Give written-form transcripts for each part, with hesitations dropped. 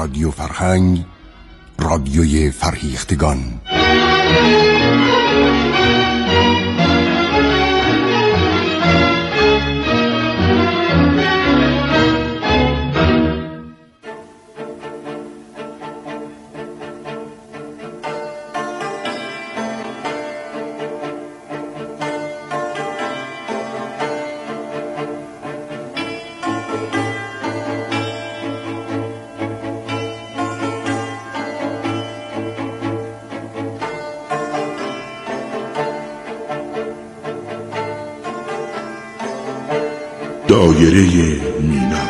رادیو فرهنگ، رادیوی فرهیختگان. دایره مینا.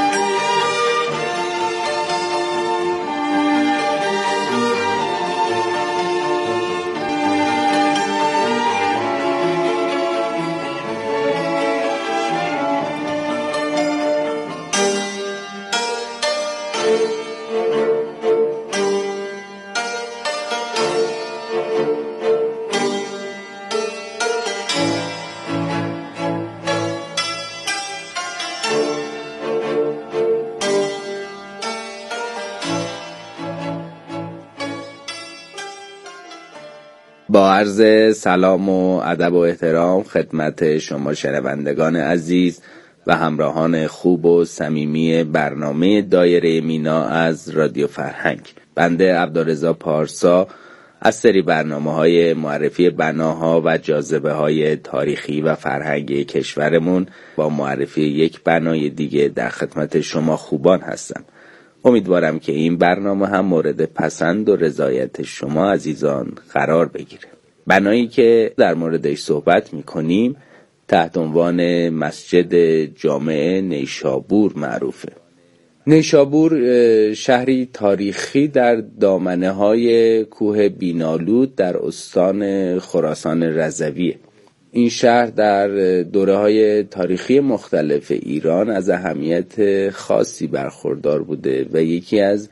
با عرض سلام و ادب و احترام خدمت شما شنوندگان عزیز و همراهان خوب و صمیمی برنامه دایره مینا از رادیو فرهنگ. بنده عبدالرضا پارسا از سری برنامه‌های معرفی بناها و جاذبه‌های تاریخی و فرهنگی کشورمون با معرفی یک بنای دیگه در خدمت شما خوبان هستم. امیدوارم که این برنامه هم مورد پسند و رضایت شما عزیزان قرار بگیره. بنایی که در موردش صحبت می‌کنیم تحت عنوان مسجد جامع نیشابور معروفه. نیشابور شهری تاریخی در دامنه‌های کوه بینالود در استان خراسان رضویه. این شهر در دوره‌های تاریخی مختلف ایران از اهمیت خاصی برخوردار بوده و یکی از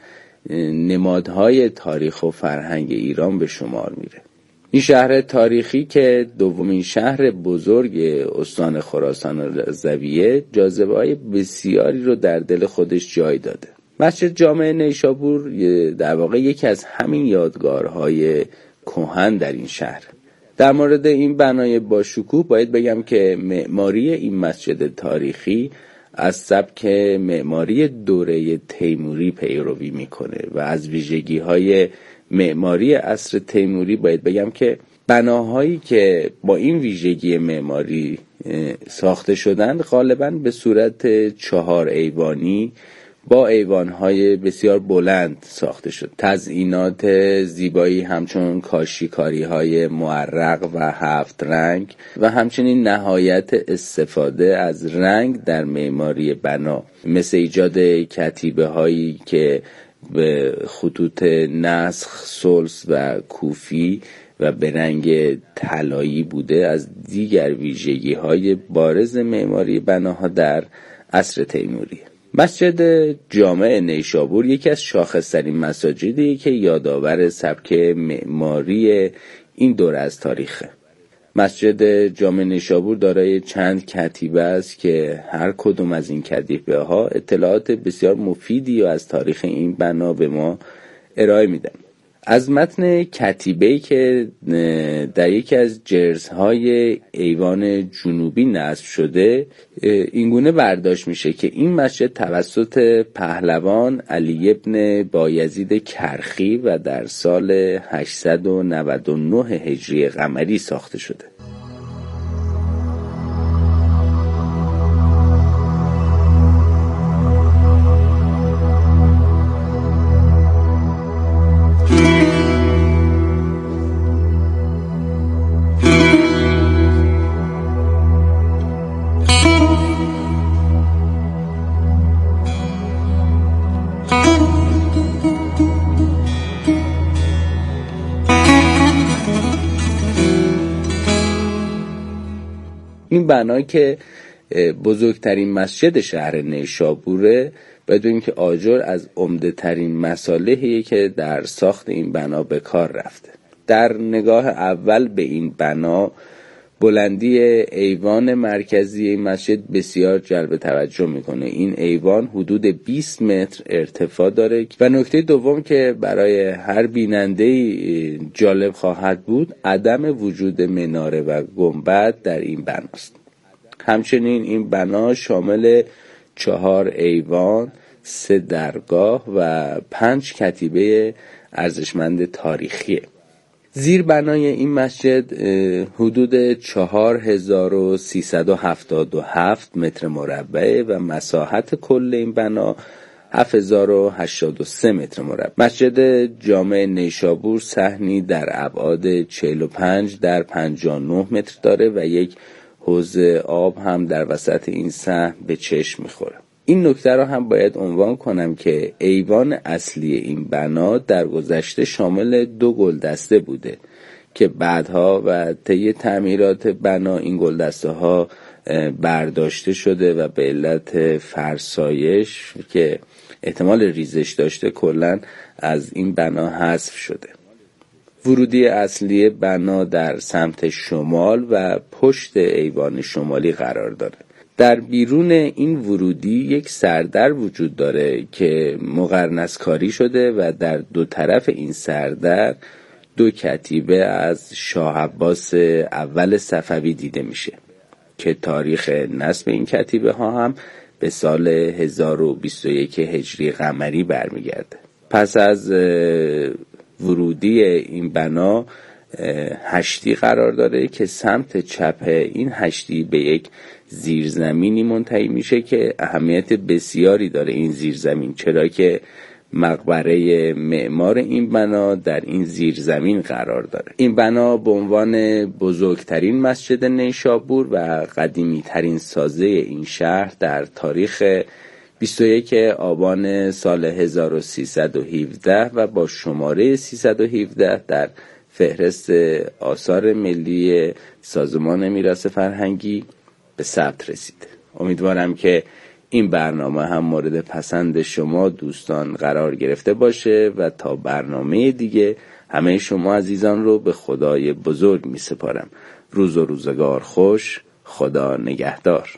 نمادهای تاریخ و فرهنگ ایران به شمار میره. این شهر تاریخی که دومین شهر بزرگ استان خراسان رضویه جاذبه‌های بسیاری رو در دل خودش جای داده. مسجد جامع نیشابور در واقع یکی از همین یادگارهای کهن در این شهر. در مورد این بنای با شکوه باید بگم که معماری این مسجد تاریخی از سبک معماری دوره تیموری پیروی میکنه و از ویژگی‌های معماری عصر تیموری باید بگم که بناهایی که با این ویژگی معماری ساخته شدند غالباً به صورت 4 ایوانی با ایوان‌های بسیار بلند ساخته شد. تزئینات زیبایی همچون کاشیکاری‌های معرق و 7 رنگ و همچنین نهایت استفاده از رنگ در معماری بنا، مثل ایجاد کتیبه‌هایی که به خطوط نسخ، ثلث و کوفی و به رنگ طلایی بوده، از دیگر ویژگی‌های بارز معماری بناها در عصر تیموری. مسجد جامع نیشابور یکی از شاخص‌ترین مساجدی که یادآور سبک معماری این دوره از تاریخه. مسجد جامع نیشابور دارای چند کتیبه است که هر کدوم از این کتیبه ها اطلاعات بسیار مفیدی از تاریخ این بنا به ما ارائه میدن. از متن کتیبه‌ای که در یکی از جرزهای ایوان جنوبی نصب شده اینگونه برداشت میشه که این مسجد توسط پهلوان علی ابن بایزید کرخی و در سال 899 هجری قمری ساخته شده. این بنا که بزرگترین مسجد شهر نیشابوره، بدون که آجر از عمده ترین مصالحی که در ساخت این بنا به کار رفته. در نگاه اول به این بنا بلندی ایوان مرکزی این مسجد بسیار جلب توجه میکنه. این ایوان حدود 20 متر ارتفاع داره و نکته دوم که برای هر بیننده جالب خواهد بود عدم وجود مناره و گنبد در این بناست. همچنین این بنا شامل 4 ایوان، 3 درگاه و 5 کتیبه ارزشمند تاریخیه. زیر بنای این مسجد حدود 4377 متر مربع و مساحت کل این بنا 7083 متر مربع. مسجد جامع نیشابور صحنی در ابعاد 45 در 59 متر داره و یک حوض آب هم در وسط این صحن به چشم میخوره. این نکته را هم باید عنوان کنم که ایوان اصلی این بنا در گذشته شامل 2 گلدسته بوده که بعدها و طی تعمیرات بنا این گلدسته ها برداشته شده و به علت فرسایش که احتمال ریزش داشته کلاً از این بنا حذف شده. ورودی اصلی بنا در سمت شمال و پشت ایوان شمالی قرار داره. در بیرون این ورودی یک سردر وجود داره که مقرنس‌کاری شده و در 2 طرف این سردر 2 کتیبه از شاه عباس اول صفوی دیده میشه که تاریخ نصب این کتیبه ها هم به سال 1021 هجری قمری برمیگرده. پس از ورودی این بنا هشتی قرار داره که سمت چپ این هشتی به یک زیرزمینی منتهی میشه که اهمیت بسیاری داره این زیرزمین، چرا که مقبره معمار این بنا در این زیرزمین قرار داره. این بنا به عنوان بزرگترین مسجد نیشابور و قدیمی ترین سازه این شهر در تاریخ 21 آبان سال 1317 و با شماره 317 در فهرست آثار ملی سازمان میراث فرهنگی به ثبت رسیده. امیدوارم که این برنامه هم مورد پسند شما دوستان قرار گرفته باشه و تا برنامه دیگه همه شما عزیزان رو به خدای بزرگ می سپارم. روز و روزگار خوش. خدا نگهدار.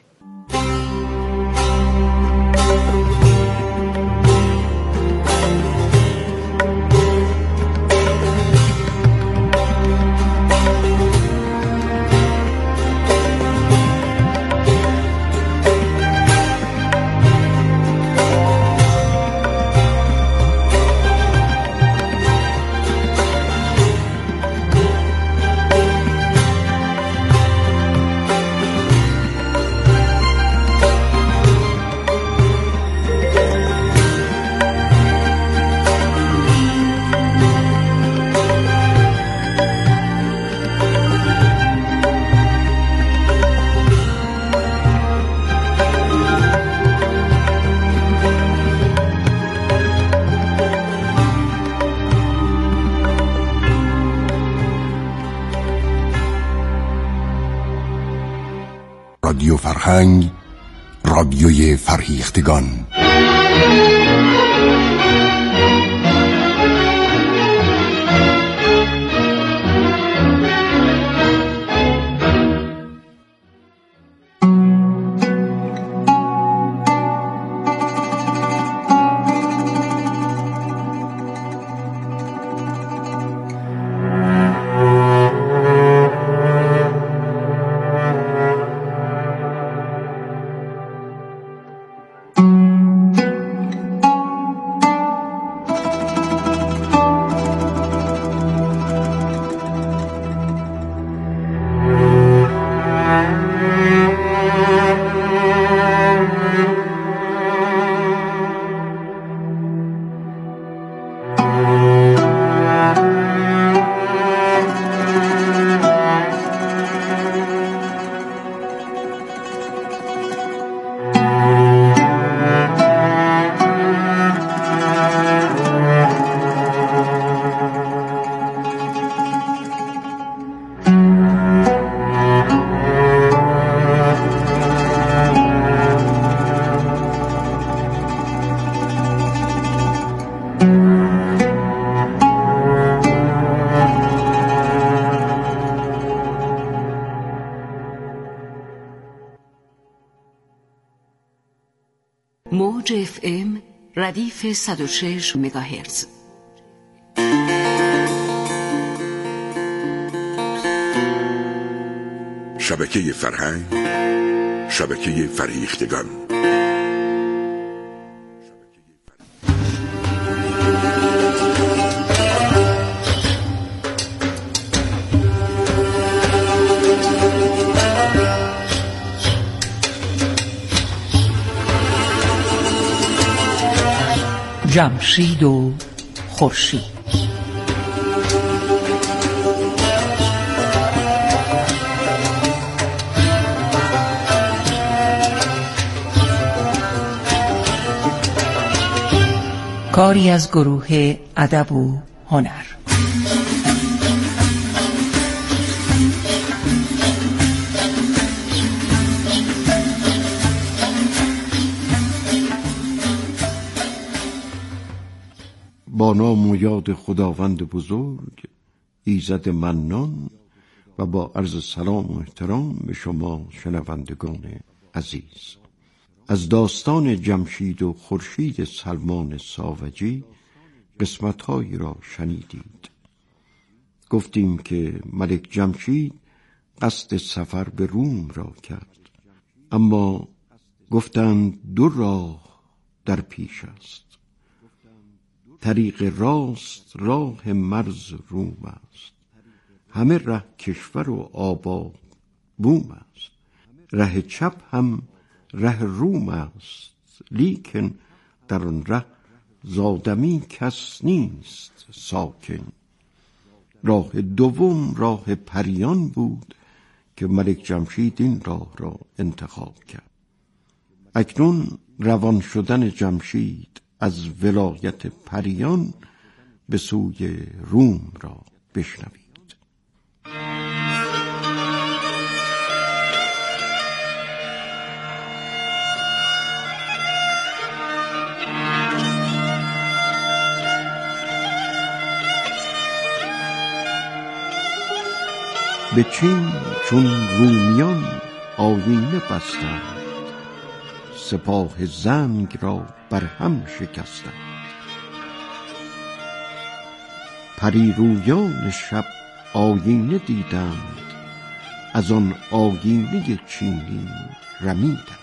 رادیو فرهنگ، رادیوی فرهیختگان. موج FM ردیف 106 مگاهرتز. شبکه فرهنگ، شبکه فرهیختگان. جمشید و خورشید. کاری از گروه ادب و هنر. با نام و یاد خداوند بزرگ، ایزد منان، و با عرض سلام و احترام به شما شنوندگان عزیز. از داستان جمشید و خورشید سلمان ساوجی قسمت‌هایی را شنیدید. گفتیم که ملک جمشید قصد سفر به روم را کرد، اما گفتند دو راه در پیش است. طریق راست راه مرز روم است، همه ره کشور و آباد بوم است. ره چپ هم ره روم است، لیکن در آن ره زادمی کس نیست ساکن. راه دوم راه پریان بود که ملک جمشید این راه را انتخاب کرد. اکنون روان شدن جمشید از ولایت پریان به سوی روم را بشنوید. به چین چون رومیان آیینه بستند، سپاه زنگ را بر هم شکستند. پری رویان شب آیینه دیدند، از آن آیینه چینی رمیدند.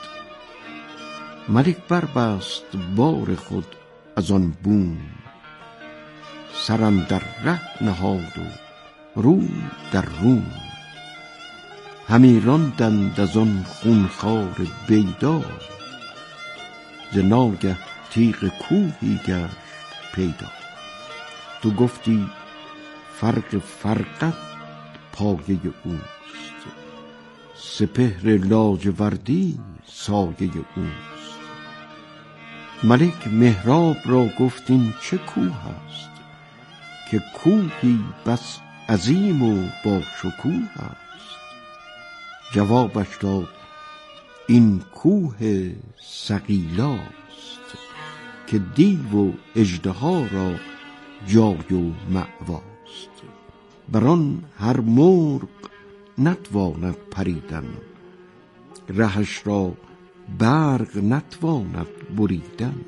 ملک بربست بار خود از آن بوم، سر اندر ره نهاد و رو در روم. همی راندند از آن خونخوار بیدار، ز ناگه تیغ کوهی گشت پیدا. تو گفتی فرق فرقت پایه اوست، سپهر لاجوردی سایه اوست. ملک مهراب را گفت این چه کوه است، که کوهی بس عظیم و با شکوه است. جوابش داد این کوه ثقیلاست، که دیو و اژدها را جای و مأواست. بران هر مرغ نتواند پریدن، رهش را برق نتواند بریدن.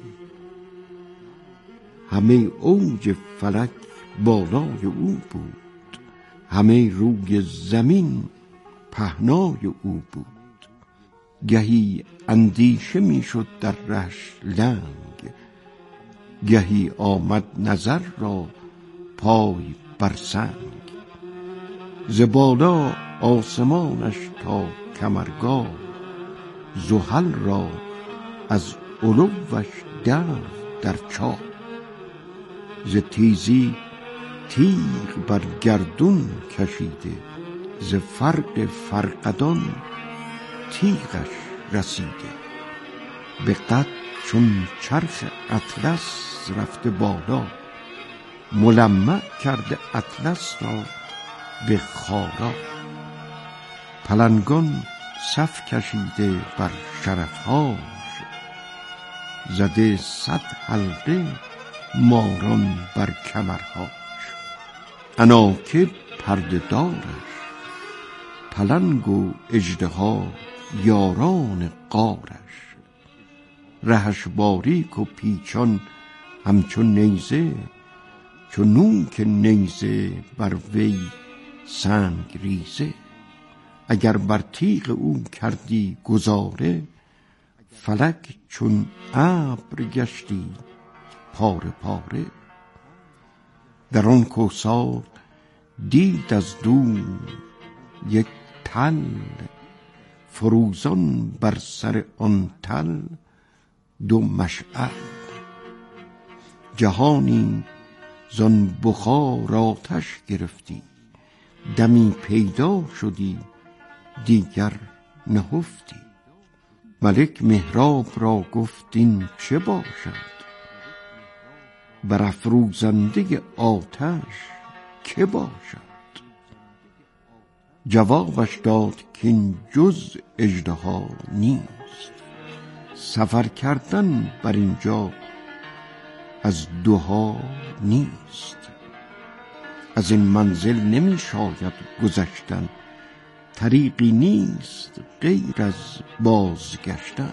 همه اوج فلک بالای او بود، همه روی زمین پهنای او بود. گهی اندیشه میشد در رهش لنگ، گهی آمد نظر را پای بر سنگ. ز بالا آسمانش تا کمرگاه، زحل را از علوش دلو در چاه. ز تیزی تیغ بر گردون کشیده، ز فرق فرقدان تیغش رسیده. به قد چون چرخ اطلس رفته بالا، ملمع کرده اطلس را به خارا. پلنگان صف کشیده بر شرفهاش، زده 100 حلقه ماران بر کمرهاش. عناکب پرده دارش، پلنگ و اژدها یاران غارش. رهش باریک و پیچان همچون نیزه، چو نوک نیزه بر وی سنگ ریزه. اگر بر تیغ او کردی گذاره، فلک چون ابر گشتی پاره پاره. در آن کوثر دید از دور یک تل، فروزان بر سر آن تل دو مشعل. جهانی زان بخار آتش گرفتی، دمی پیدا شدی دیگر نهفتی. ملک مهراب را گفت این چه باشد؟ برافروزنده آتش که باشد؟ جوابش داد که این جز اژدها نیست، سفر کردن بر اینجا از دوها نیست. از این منزل نمی شاید گذشتن، طریقی نیست غیر از بازگشتن.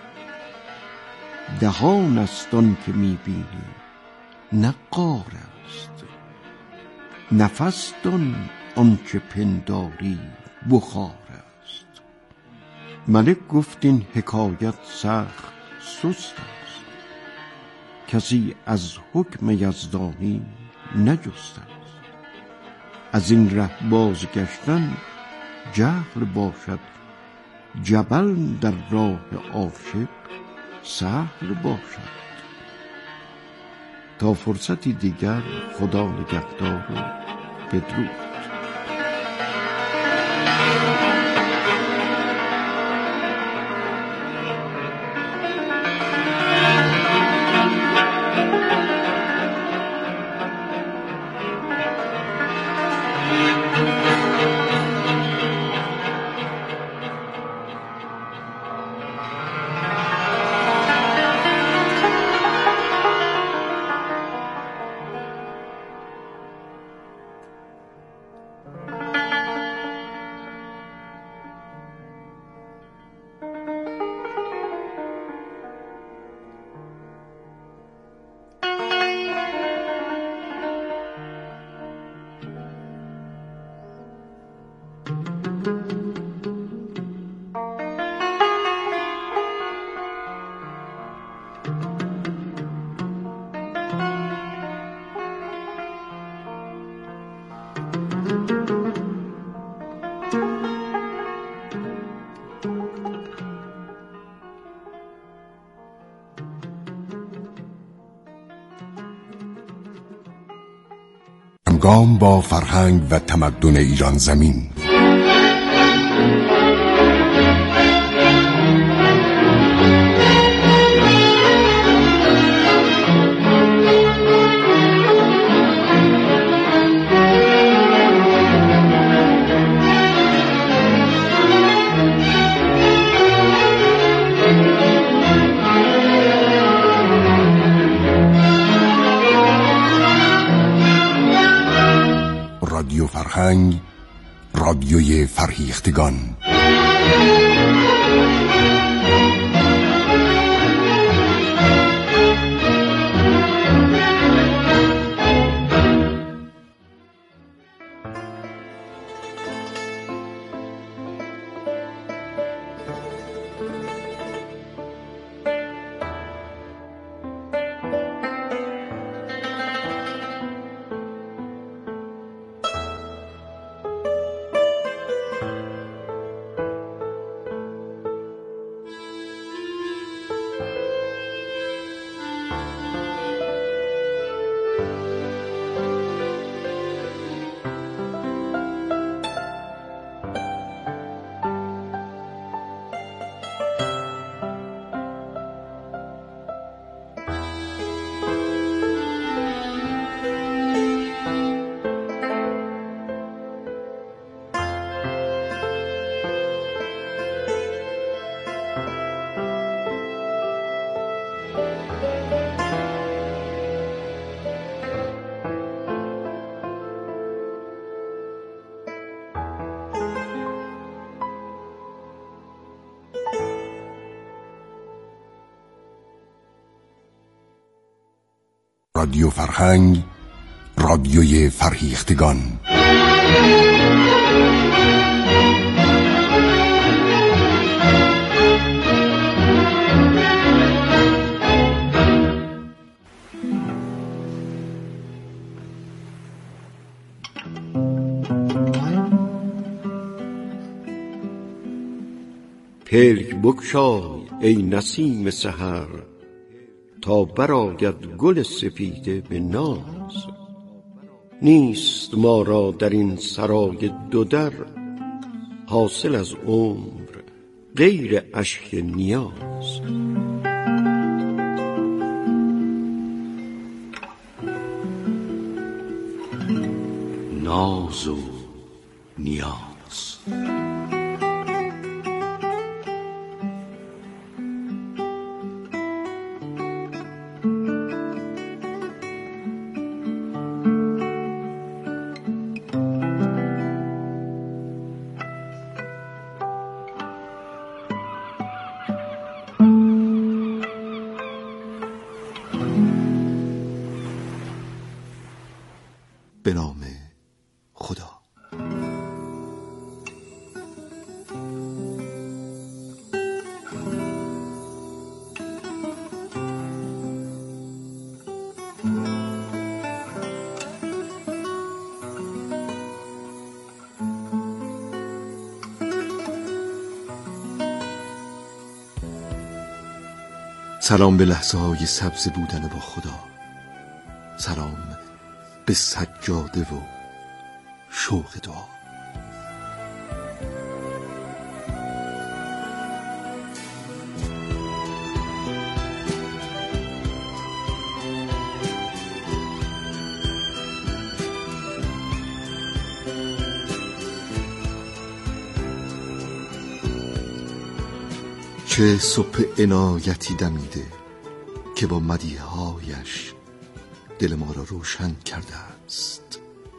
دهان است آن که می بینی نه غار است، نفس دان آنچه پنداری بخار است. ملک گفت این حکایت سخت سست است، کسی از حکم یزدانی نجست است. از این ره بازگشتن جهل باشد، جبل در راه عاشق سهل باشد. تا فرصتی دیگر، خدا نگهدار و بدرود. گام با فرهنگ و تمدن ایران زمین. رادیو فرهنگ، رادیوی فرهیختگان. رادیو فرهنگ، رادیوی فرهیختگان. پلک بگشای ای نسیم سحر، تا برآید گل سپیده به ناز. نیست ما را در این سرای دو در، حاصل از عمر غیر اشک نیاز. ناز و نیاز. به نام خدا. سلام به لحظه های سبز بودن با خدا. سلام به سجاده و شوق دعا. چه صبح عنایتی دمیده که با مدیحهایش دل ما را روشن کرده است.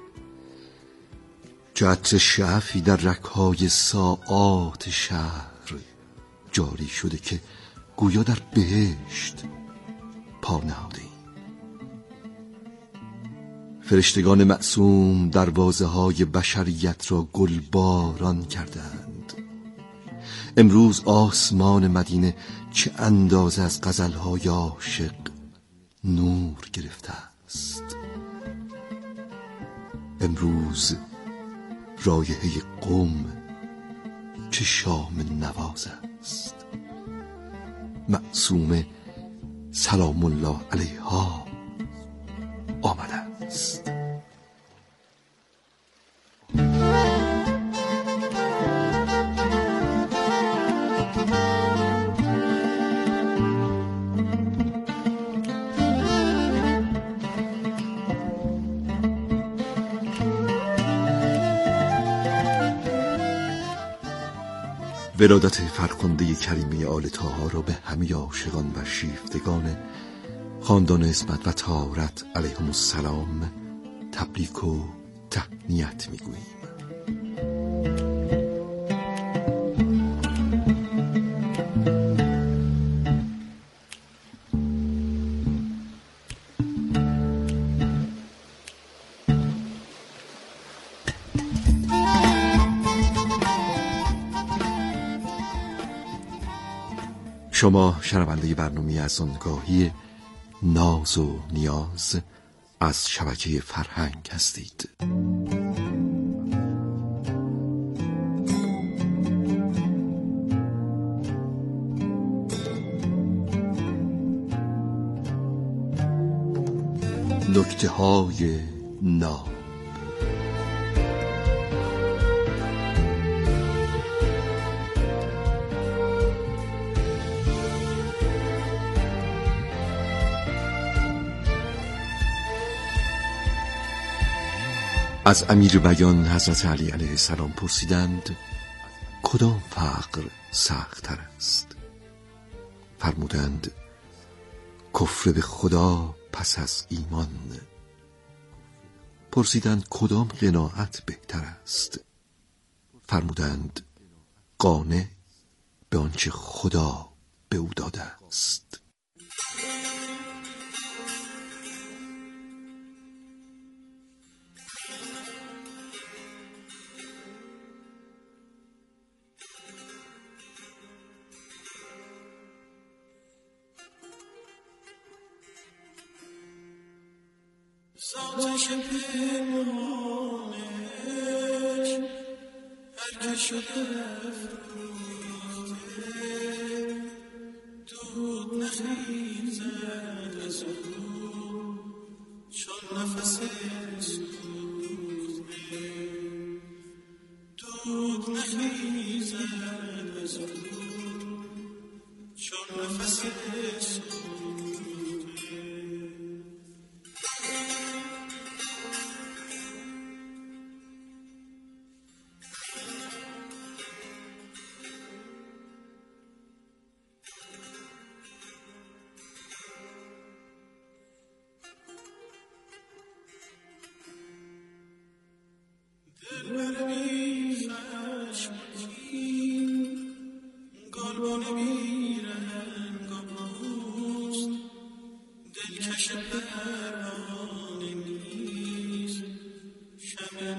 چه عطر شعفی در رگ‌های ساعات شهر جاری شده که گویا در بهشت پا نهاده‌ایم. فرشتگان معصوم دروازه‌های بشریت را گلباران کردند. امروز آسمان مدینه چه اندازه از غزل‌های عاشق نور گرفته است. امروز رایحه قم چه شام نواز است. معصومه سلام الله علیها آمده است. ولادت فرخنده کریمه آل طاها را به همه عاشقان و شیفتگان خاندان اسمت و طهارت علیهم السلام تبریک و تهنیت میگوییم. شما شنونده برنامه از آنگاهی ناز و نیاز از شبکه فرهنگ هستید. نکته‌های ناب. از امیر بیان حضرت علی علیه السلام پرسیدند کدام فقر سخت‌تر است؟ فرمودند کفر به خدا پس از ایمان. پرسیدند کدام قناعت بهتر است؟ فرمودند قانع به آنچه خدا به او داده است. زاتش پیمانش هر که شده افروخته دود نخیزد از او چون نفس سوخته دود نخیزد از او چون نفس سوخته دلبر بی خشمگین گلبن بی رنگ و بوست دلکش پروانه نیست شمع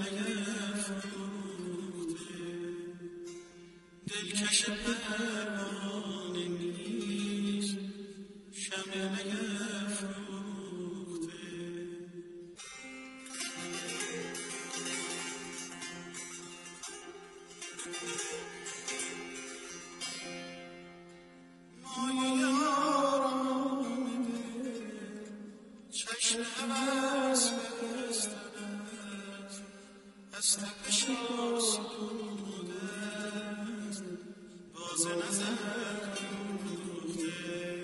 نیفروخته دلکش پروانه نیست شمع نیفروخته مایه آرام چشم هوس بستند از تپش آسوده است باز نظر دوخته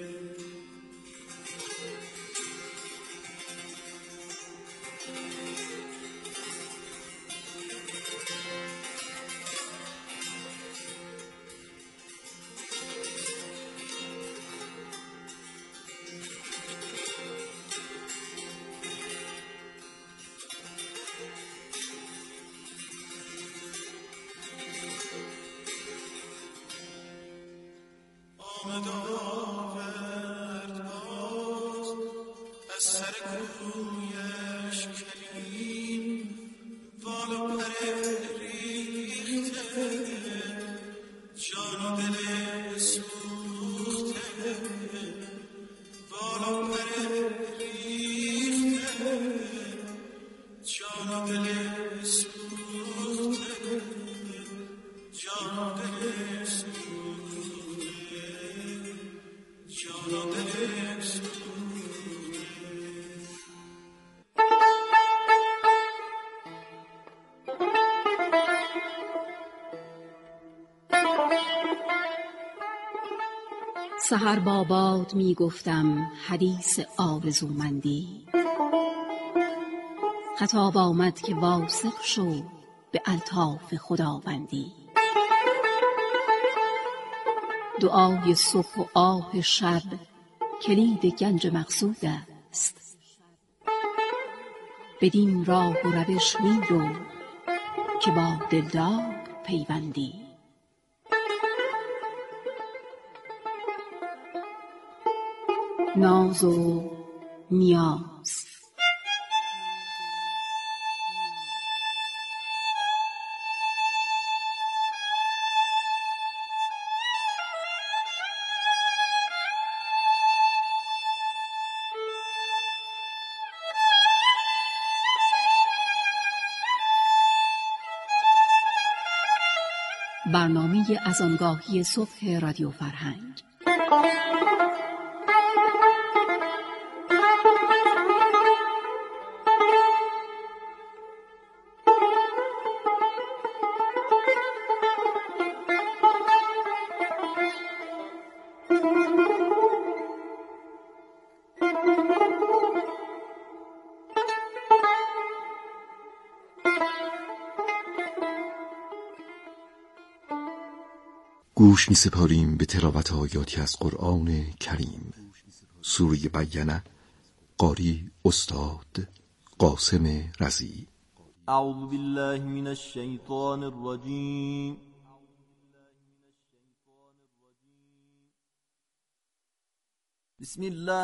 آمد آورد باز از سر کویش کلیم بال و پر ریخته جان و دل سوخته بال و پر ریخته جان و دل سوخته جان و دل سوخته جان و دل سوخته سحر با باد می گفتم حدیث آرزومندی خطاب آمد که واثق شو به الطاف خداوندی دعای صبح و آه شب کلید گنج مقصود است بدین راه و روش می رو که با دلدار پیوندی ناز و نیاز برنامه از آنگاهی صبح رادیو فرهنگ. گوش می سپاریم به تلاوت آیاتی از قرآن کریم. سوره بینه، قاری استاد قاسم رضی. اعوذ بالله من الشیطان الرجیم. بسم الله